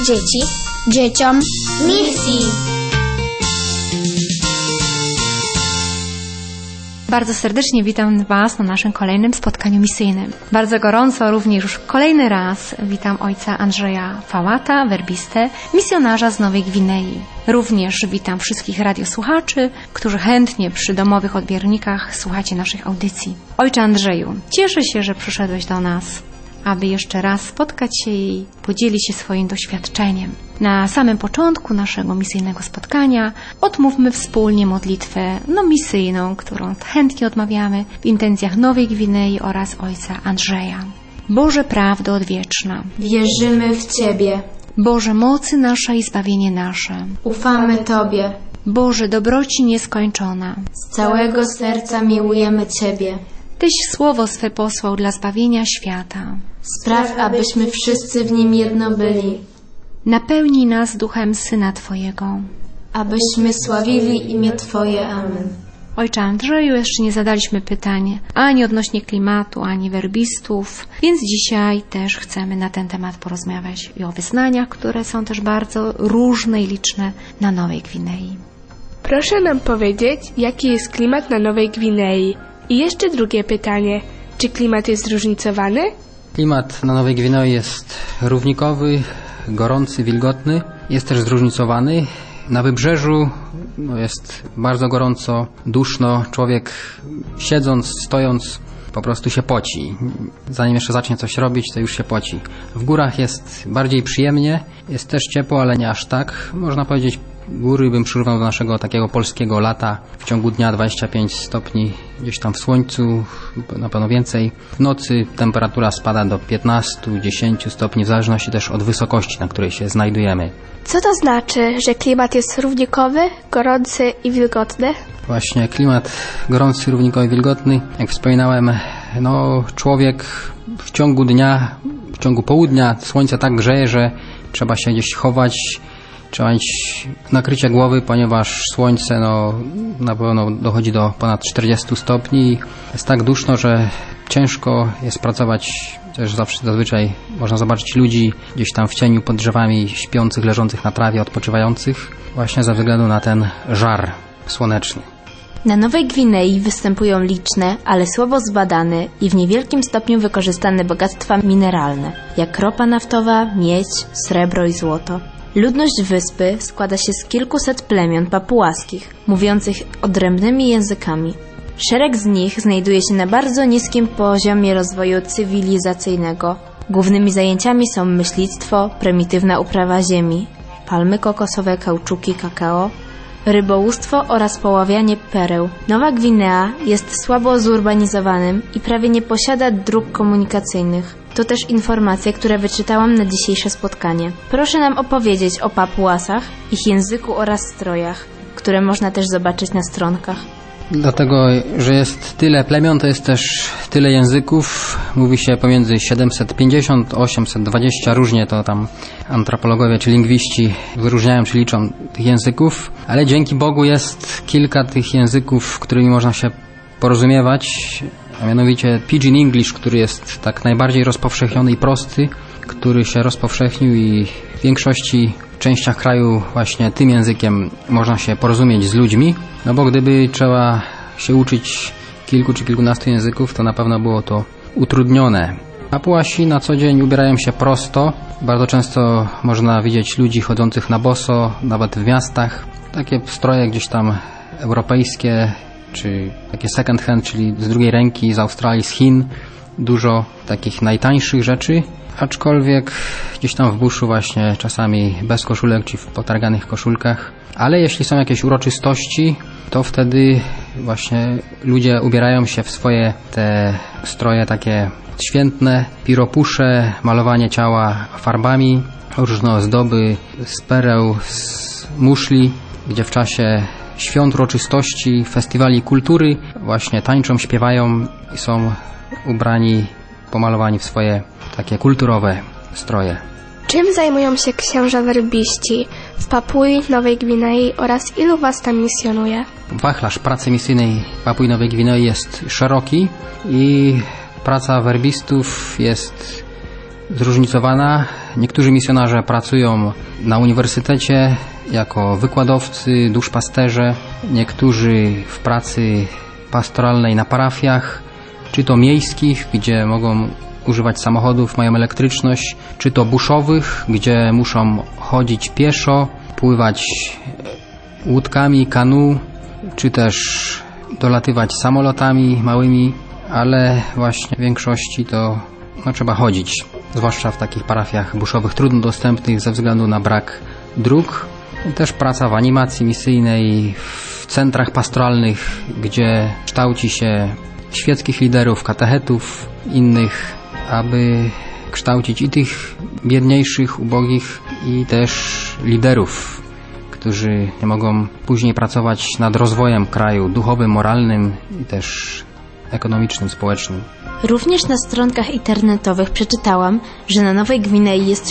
dzieci, dzieciom misji. Bardzo serdecznie witam Was na naszym kolejnym spotkaniu misyjnym. Bardzo gorąco również już kolejny raz witam ojca Andrzeja Fałata, werbistę, misjonarza z Nowej Gwinei. Również witam wszystkich radiosłuchaczy, którzy chętnie przy domowych odbiornikach słuchacie naszych audycji. Ojcze Andrzeju, cieszę się, że przyszedłeś do nas, aby jeszcze raz spotkać się i podzielić się swoim doświadczeniem. Na samym początku naszego misyjnego spotkania odmówmy wspólnie modlitwę misyjną, którą chętnie odmawiamy w intencjach Nowej Gwinei oraz ojca Andrzeja. Boże prawdo odwieczna, wierzymy w Ciebie. Boże mocy nasza i zbawienie nasze, ufamy Tobie. Boże dobroci nieskończona, z całego serca miłujemy Ciebie. Tyś słowo swe posłał dla zbawienia świata. Spraw, abyśmy wszyscy w nim jedno byli. Napełnij nas duchem Syna Twojego, abyśmy sławili imię Twoje. Amen. Ojcze Andrzeju, jeszcze nie zadaliśmy pytań ani odnośnie klimatu, ani werbistów, więc dzisiaj też chcemy na ten temat porozmawiać i o wyznaniach, które są też bardzo różne i liczne na Nowej Gwinei. Proszę nam powiedzieć, jaki jest klimat na Nowej Gwinei? I jeszcze drugie pytanie. Czy klimat jest zróżnicowany? Klimat na Nowej Gwinei jest równikowy, gorący, wilgotny. Jest też zróżnicowany. Na wybrzeżu jest bardzo gorąco, duszno. Człowiek siedząc, stojąc po prostu się poci. Zanim jeszcze zacznie coś robić, to już się poci. W górach jest bardziej przyjemnie. Jest też ciepło, ale nie aż tak. Można powiedzieć, góry bym przyrównał do naszego takiego polskiego lata. W ciągu dnia 25 stopni, gdzieś tam w słońcu, na pewno więcej. W nocy temperatura spada do 15-10 stopni, w zależności też od wysokości, na której się znajdujemy. Co to znaczy, że klimat jest równikowy, gorący i wilgotny? Właśnie klimat gorący, równikowy i wilgotny. Jak wspominałem, człowiek w ciągu dnia, w ciągu południa słońce tak grzeje, że trzeba się gdzieś chować. Trzeba mieć nakrycie głowy, ponieważ słońce na pewno dochodzi do ponad 40 stopni. Jest tak duszno, że ciężko jest pracować. Też zazwyczaj można zobaczyć ludzi gdzieś tam w cieniu pod drzewami, śpiących, leżących na trawie, odpoczywających, właśnie ze względu na ten żar słoneczny. Na Nowej Gwinei występują liczne, ale słabo zbadane i w niewielkim stopniu wykorzystane bogactwa mineralne, jak ropa naftowa, miedź, srebro i złoto. Ludność wyspy składa się z kilkuset plemion papułaskich, mówiących odrębnymi językami. Szereg z nich znajduje się na bardzo niskim poziomie rozwoju cywilizacyjnego. Głównymi zajęciami są myślistwo, prymitywna uprawa ziemi, palmy kokosowe, kauczuki, kakao, rybołówstwo oraz poławianie pereł. Nowa Gwinea jest słabo zurbanizowanym i prawie nie posiada dróg komunikacyjnych. To też informacje, które wyczytałam na dzisiejsze spotkanie. Proszę nam opowiedzieć o Papuasach, ich języku oraz strojach, które można też zobaczyć na stronkach. Dlatego, że jest tyle plemion, to jest też tyle języków. Mówi się pomiędzy 750 a 820, różnie to tam antropologowie czy lingwiści wyróżniają czy liczą tych języków, ale dzięki Bogu jest kilka tych języków, którymi można się porozumiewać, a mianowicie Pidgin English, który jest tak najbardziej rozpowszechniony i prosty, który się rozpowszechnił i w większości częściach kraju właśnie tym językiem można się porozumieć z ludźmi, bo gdyby trzeba się uczyć kilku czy kilkunastu języków, to na pewno było to utrudnione. Papuasi na co dzień ubierają się prosto. Bardzo często można widzieć ludzi chodzących na boso, nawet w miastach. Takie stroje gdzieś tam europejskie, czy takie second hand, czyli z drugiej ręki, z Australii, z Chin. Dużo takich najtańszych rzeczy, aczkolwiek gdzieś tam w buszu właśnie czasami bez koszulek, czy w potarganych koszulkach. Ale jeśli są jakieś uroczystości, to wtedy właśnie ludzie ubierają się w swoje te stroje takie świętne, piropusze, malowanie ciała farbami, różne ozdoby z pereł, z muszli, gdzie w czasie świąt, uroczystości, festiwali kultury właśnie tańczą, śpiewają i są ubrani, pomalowani w swoje takie kulturowe stroje. Czym zajmują się księża werbiści w Papui Nowej Gwinei oraz ilu was tam misjonuje? Wachlarz pracy misyjnej Papui Nowej Gwinei jest szeroki i praca werbistów jest zróżnicowana. niektórzy misjonarze pracują na uniwersytecie jako wykładowcy, duszpasterze, niektórzy w pracy pastoralnej na parafiach, czy to miejskich, gdzie mogą używać samochodów, mają elektryczność, czy to buszowych, gdzie muszą chodzić pieszo, pływać łódkami, kanu, czy też dolatywać samolotami małymi, ale właśnie w większości to trzeba chodzić, zwłaszcza w takich parafiach buszowych trudno dostępnych ze względu na brak dróg. I też praca w animacji misyjnej, w centrach pastoralnych, gdzie kształci się świeckich liderów, katechetów, innych, aby kształcić i tych biedniejszych, ubogich, i też liderów, którzy mogą później pracować nad rozwojem kraju duchowym, moralnym i też ekonomicznym, społecznym. Również na stronkach internetowych przeczytałam, że na Nowej Gwinei jest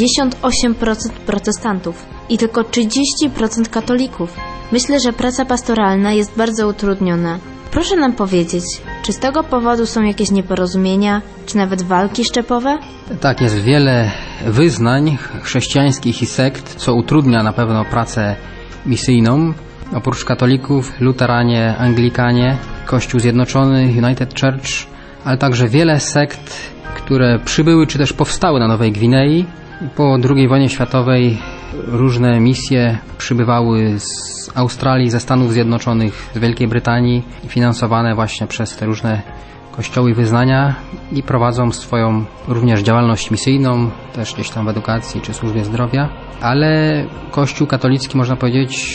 68% protestantów i tylko 30% katolików. Myślę, że praca pastoralna jest bardzo utrudniona. Proszę nam powiedzieć, czy z tego powodu są jakieś nieporozumienia, czy nawet walki szczepowe? Tak, jest wiele wyznań chrześcijańskich i sekt, co utrudnia na pewno pracę misyjną. Oprócz katolików, luteranie, anglikanie, Kościół Zjednoczony, United Church, ale także wiele sekt, które przybyły czy też powstały na Nowej Gwinei. Po II wojnie światowej różne misje przybywały z Australii, ze Stanów Zjednoczonych, z Wielkiej Brytanii, finansowane właśnie przez te różne kościoły i wyznania i prowadzą swoją również działalność misyjną, też gdzieś tam w edukacji czy służbie zdrowia. Ale Kościół katolicki, można powiedzieć,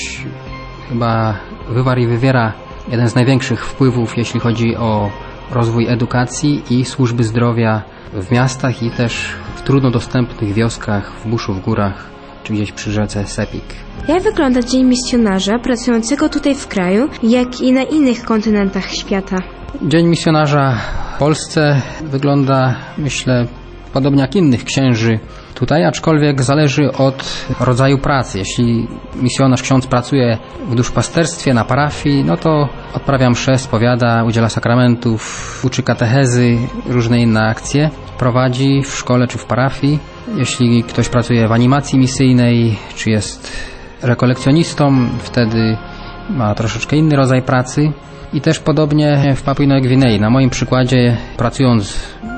chyba wywarł i wywiera jeden z największych wpływów, jeśli chodzi o rozwój edukacji i służby zdrowia w miastach i też w trudno dostępnych wioskach, w buszu, w górach, czy gdzieś przy rzece Sepik. Jak wygląda dzień misjonarza pracującego tutaj w kraju, jak i na innych kontynentach świata? Dzień misjonarza w Polsce wygląda, myślę, podobnie jak innych księży tutaj, aczkolwiek zależy od rodzaju pracy. Jeśli misjonarz, ksiądz pracuje w duszpasterstwie, na parafii, no to odprawia mszę, spowiada, udziela sakramentów, uczy katechezy, różne inne akcje prowadzi w szkole czy w parafii. Jeśli ktoś pracuje w animacji misyjnej, czy jest rekolekcjonistą, wtedy ma troszeczkę inny rodzaj pracy. I też podobnie w Papui Nowej Gwinei. Na moim przykładzie, pracując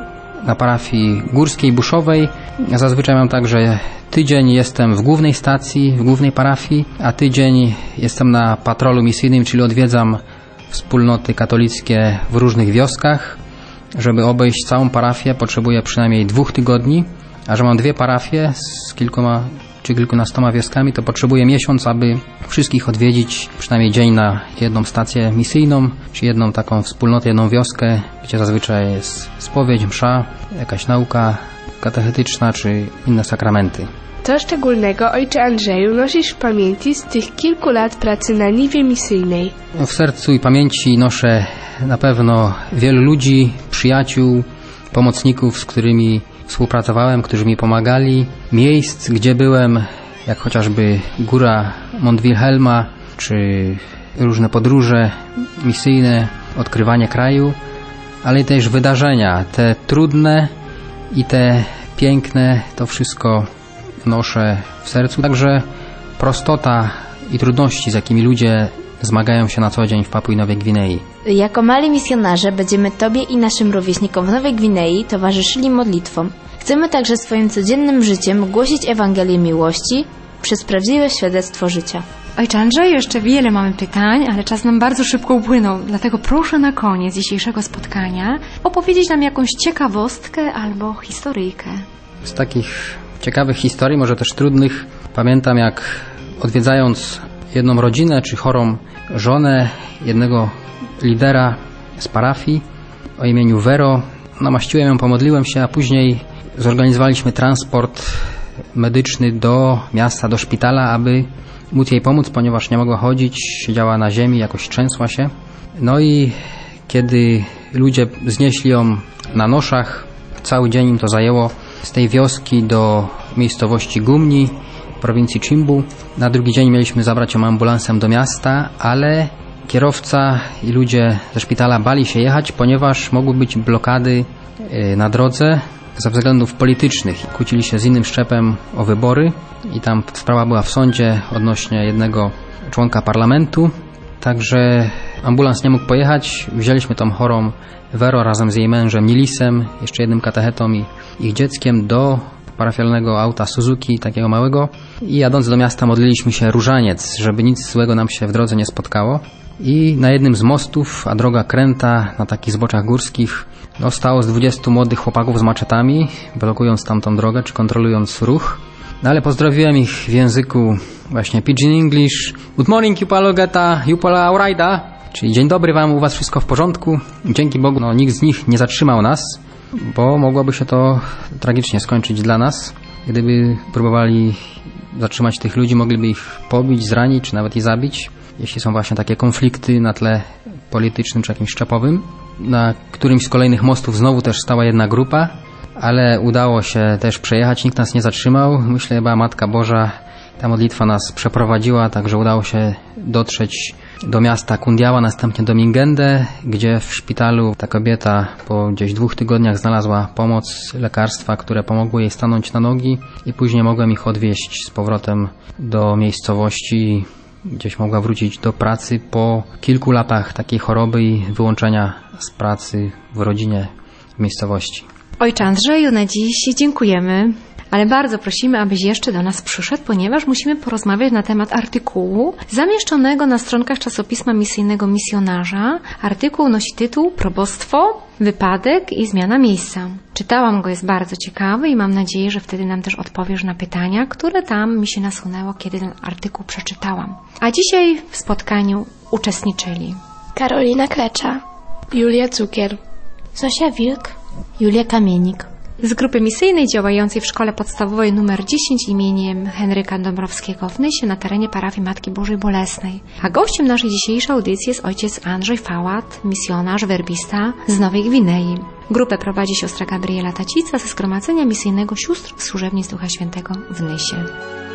na parafii górskiej, buszowej, zazwyczaj mam tak, że tydzień jestem w głównej stacji, w głównej parafii, a tydzień jestem na patrolu misyjnym, czyli odwiedzam wspólnoty katolickie w różnych wioskach. Żeby obejść całą parafię, potrzebuję przynajmniej 2 tygodni, a że mam 2 parafie z kilkoma czy kilkunastoma wioskami, to potrzebuję miesiąc, aby wszystkich odwiedzić, przynajmniej dzień na jedną stację misyjną, czy jedną taką wspólnotę, jedną wioskę, gdzie zazwyczaj jest spowiedź, msza, jakaś nauka katechetyczna, czy inne sakramenty. Co szczególnego, ojcze Andrzeju, nosisz w pamięci z tych kilku lat pracy na niwie misyjnej? W sercu i pamięci noszę na pewno wielu ludzi, przyjaciół, pomocników, z którymi współpracowałem, którzy mi pomagali, miejsc, gdzie byłem, jak chociażby góra Mont Wilhelma, czy różne podróże misyjne, odkrywanie kraju, ale też wydarzenia, te trudne i te piękne, to wszystko noszę w sercu. Także prostota i trudności, z jakimi ludzie zmagają się na co dzień w Papui Nowej Gwinei. Jako mali misjonarze będziemy Tobie i naszym rówieśnikom w Nowej Gwinei towarzyszyli modlitwą. Chcemy także swoim codziennym życiem głosić Ewangelię miłości przez prawdziwe świadectwo życia. Ojcze Andrzeju, jeszcze wiele mamy pytań, ale czas nam bardzo szybko upłynął. Dlatego proszę na koniec dzisiejszego spotkania opowiedzieć nam jakąś ciekawostkę albo historyjkę. Z takich ciekawych historii, może też trudnych, pamiętam jak odwiedzając jedną rodzinę czy chorą żonę jednego lidera z parafii o imieniu Vero, namaściłem ją, pomodliłem się, a później zorganizowaliśmy transport medyczny do miasta, do szpitala, aby móc jej pomóc, ponieważ nie mogła chodzić, siedziała na ziemi, jakoś trzęsła się. No i kiedy ludzie znieśli ją na noszach, cały dzień im to zajęło, z tej wioski do miejscowości Gumni, prowincji Chimbu. Na drugi dzień mieliśmy zabrać ją ambulansem do miasta, ale kierowca i ludzie ze szpitala bali się jechać, ponieważ mogły być blokady na drodze ze względów politycznych. Kłócili się z innym szczepem o wybory i tam sprawa była w sądzie odnośnie jednego członka parlamentu. Także ambulans nie mógł pojechać. Wzięliśmy tą chorą Vero razem z jej mężem Nilisem, jeszcze jednym katechetą i ich dzieckiem do parafialnego auta Suzuki, takiego małego. I jadąc do miasta modliliśmy się różaniec, żeby nic złego nam się w drodze nie spotkało. I na jednym z mostów, a droga kręta na takich zboczach górskich, stało z 20 młodych chłopaków z maczetami, blokując tamtą drogę, czy kontrolując ruch. No ale pozdrowiłem ich w języku właśnie Pidgin English. Good morning, Jupalogeta, Jupala Auraida. Czyli dzień dobry wam, u was wszystko w porządku. Dzięki Bogu, nikt z nich nie zatrzymał nas, bo mogłoby się to tragicznie skończyć dla nas. Gdyby próbowali zatrzymać tych ludzi, mogliby ich pobić, zranić, czy nawet i zabić. Jeśli są właśnie takie konflikty na tle politycznym czy jakimś szczepowym. Na którymś z kolejnych mostów znowu też stała jedna grupa, ale udało się też przejechać, nikt nas nie zatrzymał. Myślę, chyba Matka Boża, ta modlitwa nas przeprowadziła, także udało się dotrzeć do miasta Kundiała, następnie do Mingendę, gdzie w szpitalu ta kobieta po gdzieś 2 tygodniach znalazła pomoc, lekarstwa, które pomogły jej stanąć na nogi i później mogłem ich odwieźć z powrotem do miejscowości, gdzieś mogła wrócić do pracy po kilku latach takiej choroby i wyłączenia z pracy w rodzinie w miejscowości. Ojcze Andrzeju, na dziś dziękujemy, ale bardzo prosimy, abyś jeszcze do nas przyszedł, ponieważ musimy porozmawiać na temat artykułu zamieszczonego na stronkach czasopisma misyjnego Misjonarza. Artykuł nosi tytuł Probostwo, wypadek i zmiana miejsca. Czytałam go, jest bardzo ciekawy i mam nadzieję, że wtedy nam też odpowiesz na pytania, które tam mi się nasunęło, kiedy ten artykuł przeczytałam. A dzisiaj w spotkaniu uczestniczyli Karolina Klecza, Julia Cukier, Zosia Wilk, Julia Kamienik. z grupy misyjnej działającej w Szkole Podstawowej nr 10 imieniem Henryka Dąbrowskiego w Nysie na terenie parafii Matki Bożej Bolesnej. A gościem naszej dzisiejszej audycji jest ojciec Andrzej Fałat, misjonarz, werbista z Nowej Gwinei. Grupę prowadzi siostra Gabriela Tacica ze Zgromadzenia Misyjnego Sióstr Służebnic Ducha Świętego w Nysie.